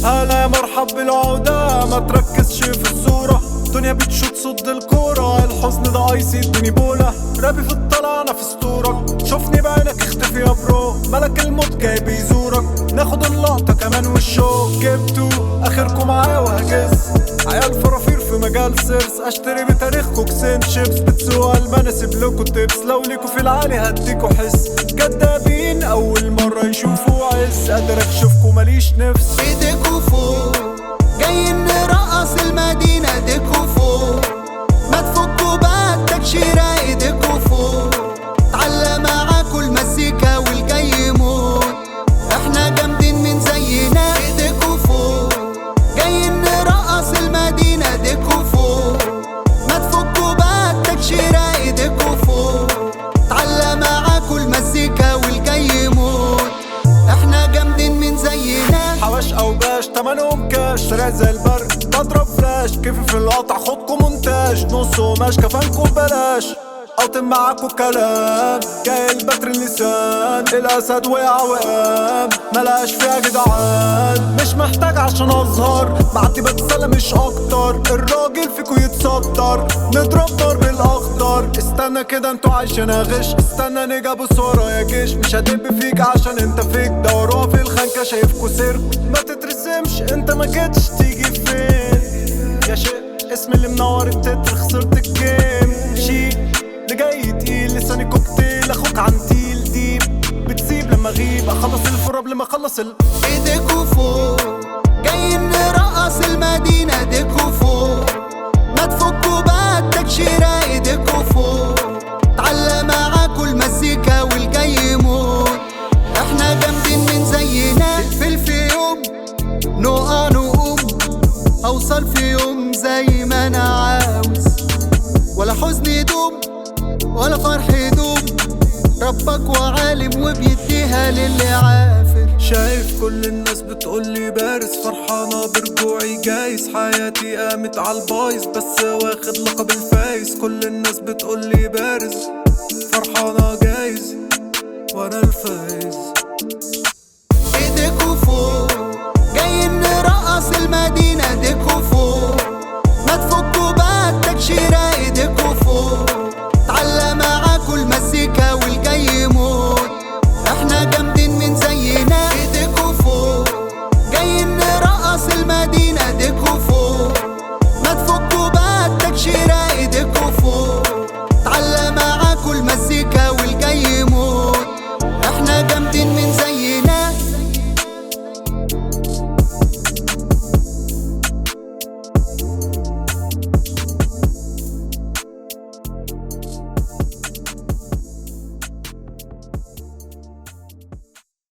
هلا يا مرحب بالعودة، ما تركزش في الصورة، الدنيا بتشوت صد الكورة، الحزن ده ايسي اديني بولا، رابي في الطلعة انا في اسطورك، شوفني بعينك اختفي يا برو، ملك الموت جاي بيزورك، ناخد اللقطة كمان والشو، جبتو اخركم معايا وهجس، عيال فرافير في مجال سيرس، اشتري بتاريخكو كسين شيبس، بتسوق المان اسيب لكو تبس، لو ليكو في العالي هديكو حس، كدابين اول مرة يشوفوا عز، قادر اكشفكو ماليش نفس. ايديكوا فوق جايين نرقص المدينة، ايديكوا فوق ما تفكوا بقى التكشيرة، ايديكوا فوق تعلى معاكوا المزيكا والجاي يموت، احنا جامدين من زينا، ايديكوا فوق جايين نرقص المدينة، ايديكوا فوق ما تفكوا بقى التكشيرة، ايديكوا فوق تعلى معاكوا المزيكا والجاي يموت، احنا جامدين من زينا. حواش او باش تمنهم كاش، سريع زي البرق بضرب فلاش، كيفي في القطع خدكم مونتاج، نص قماش كفانكم بلاش، قاطم معاكوا كلام، جاي البتر اللسان، الاسد وقع وقام، ملقاش فيها جدعان، مش محتاج عشان اظهر، بعدي بتسلى مش اكتر، الراجل فيكوا يتستر، نضرب ضرب الاخضر، استنى كده انتوا عايشين غش، استنى نيجي ابص ورايا جيش، مش هدب فيك عشان انت فيك، دوروها في الخنكة شايفكوا سيرك، ما تترسمش انت ما جيتش تيجي فين، يا شيء اسم اللي منور التتر، خسرت الجيم، شيء اللي جاي تقيل، لساني كوكتيل، اخوك عنتيل ديب، بتسيب لما اغيب، اخلص الفور قبل ما اخلص ايديكوا فوق جايين نرقص المدينة، ايديكوا فوق ما تفكوا بقى التكشيرة، ايديكوا فوق تعلى معاكوا المزيكا والجاي يموت، احنا جامدين من زينا، نقفل في يوم نقع نقوم، اوصل في يوم زي ما انا عاوز، ولا حزن يدوم ولا فرح يدوم، ربك وعالم وبيديها للي عافر. شايف كل الناس بتقولي بارز، فرحانة برجوعي جايز، حياتي قامت عالبايظ، بس واخد لقب الفايز، كل الناس بتقولي بارز، فرحانة جايز وانا الفايز.